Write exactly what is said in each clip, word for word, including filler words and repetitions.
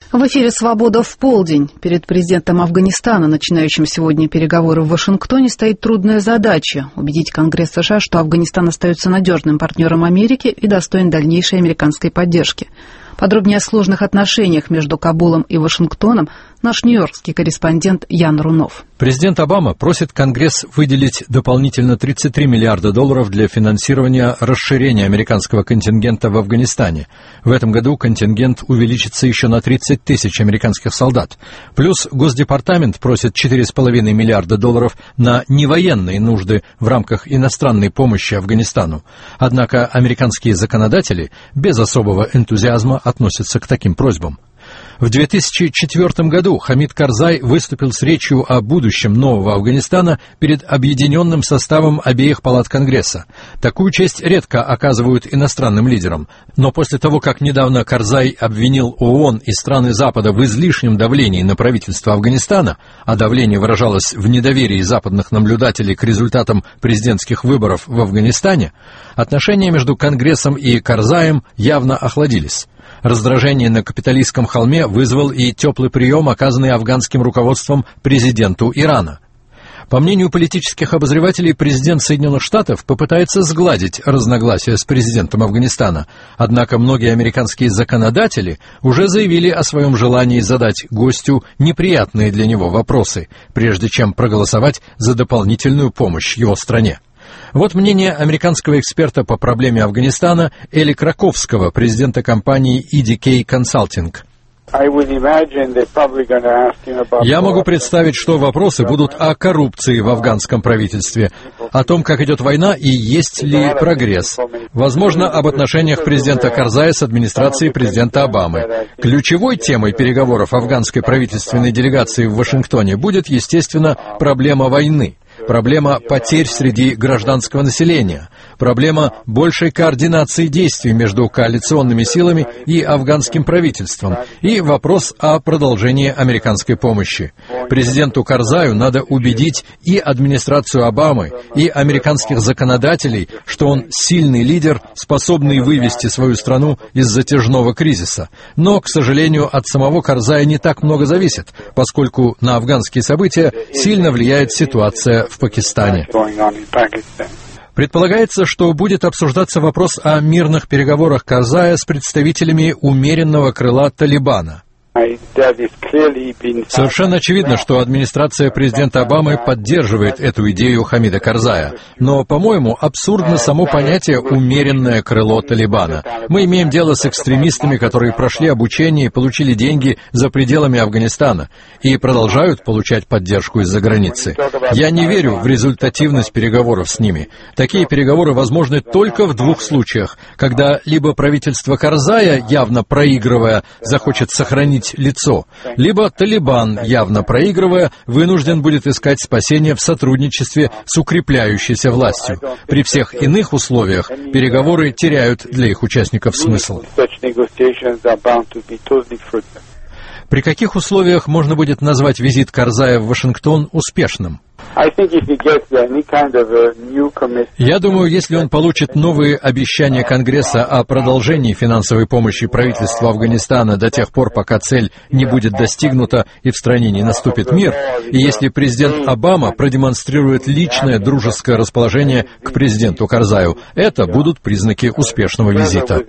В эфире «Свобода в полдень». Перед президентом Афганистана, начинающим сегодня переговоры в Вашингтоне, стоит трудная задача – убедить Конгресс США, что Афганистан остается надежным партнером Америки и достоин дальнейшей американской поддержки. Подробнее о сложных отношениях между Кабулом и Вашингтоном наш нью-йоркский корреспондент Ян Рунов. Президент Обама просит Конгресс выделить дополнительно тридцать три миллиарда долларов для финансирования расширения американского контингента в Афганистане. В этом году контингент увеличится еще на тридцать тысяч американских солдат. Плюс Госдепартамент просит четыре с половиной миллиарда долларов на невоенные нужды в рамках иностранной помощи Афганистану. Однако американские законодатели без особого энтузиазма относятся к таким просьбам. В две тысячи четвёртом году Хамид Карзай выступил с речью о будущем нового Афганистана перед объединенным составом обеих палат Конгресса. Такую честь редко оказывают иностранным лидерам. Но после того, как недавно Карзай обвинил ООН и страны Запада в излишнем давлении на правительство Афганистана, а давление выражалось в недоверии западных наблюдателей к результатам президентских выборов в Афганистане, отношения между Конгрессом и Карзаем явно охладились. Раздражение на капитолийском холме вызвал и теплый прием, оказанный афганским руководством президенту Ирана. По мнению политических обозревателей, президент Соединенных Штатов попытается сгладить разногласия с президентом Афганистана. Однако многие американские законодатели уже заявили о своем желании задать гостю неприятные для него вопросы, прежде чем проголосовать за дополнительную помощь его стране. Вот мнение американского эксперта по проблеме Афганистана Эли Краковского, президента компании и ди кей Consulting. Я могу представить, что вопросы будут о коррупции в афганском правительстве, о том, как идет война и есть ли прогресс. Возможно, об отношениях президента Карзая с администрацией президента Обамы. Ключевой темой переговоров афганской правительственной делегации в Вашингтоне будет, естественно, проблема войны. Проблема потерь среди гражданского населения, проблема большей координации действий между коалиционными силами и афганским правительством и вопрос о продолжении американской помощи. Президенту Карзаю надо убедить и администрацию Обамы, и американских законодателей, что он сильный лидер, способный вывести свою страну из затяжного кризиса. Но, к сожалению, от самого Карзая не так много зависит, поскольку на афганские события сильно влияет ситуация в Пакистане. Предполагается, что будет обсуждаться вопрос о мирных переговорах Карзая с представителями умеренного крыла Талибана. Совершенно очевидно, что администрация президента Обамы поддерживает эту идею Хамида Карзая. Но, по-моему, абсурдно само понятие «умеренное крыло Талибана». Мы имеем дело с экстремистами, которые прошли обучение и получили деньги за пределами Афганистана и продолжают получать поддержку из-за границы. Я не верю в результативность переговоров с ними. Такие переговоры возможны только в двух случаях, когда либо правительство Карзая, явно проигрывая, захочет сохранить лицо, либо Талибан, явно проигрывая, вынужден будет искать спасение в сотрудничестве с укрепляющейся властью. При всех иных условиях переговоры теряют для их участников смысл. При каких условиях можно будет назвать визит Карзая в Вашингтон успешным? Я думаю, если он получит новые обещания Конгресса о продолжении финансовой помощи правительству Афганистана до тех пор, пока цель не будет достигнута и в стране не наступит мир, и если президент Обама продемонстрирует личное дружеское расположение к президенту Карзаю, это будут признаки успешного визита.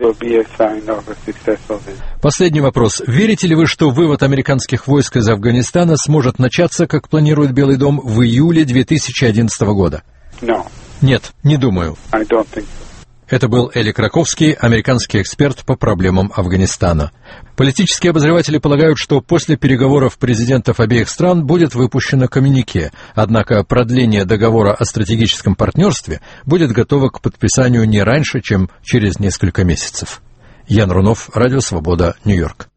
Последний вопрос. Верите ли вы, что вывод американских войск из Афганистана сможет начаться, как планирует Белый дом, в июле две тысячи одиннадцатого года? No. Нет, не думаю. I don't think so. Это был Эли Краковский, американский эксперт по проблемам Афганистана. Политические обозреватели полагают, что после переговоров президентов обеих стран будет выпущено коммюнике, однако продление договора о стратегическом партнерстве будет готово к подписанию не раньше, чем через несколько месяцев. Ян Рунов, Радио Свобода, Нью-Йорк.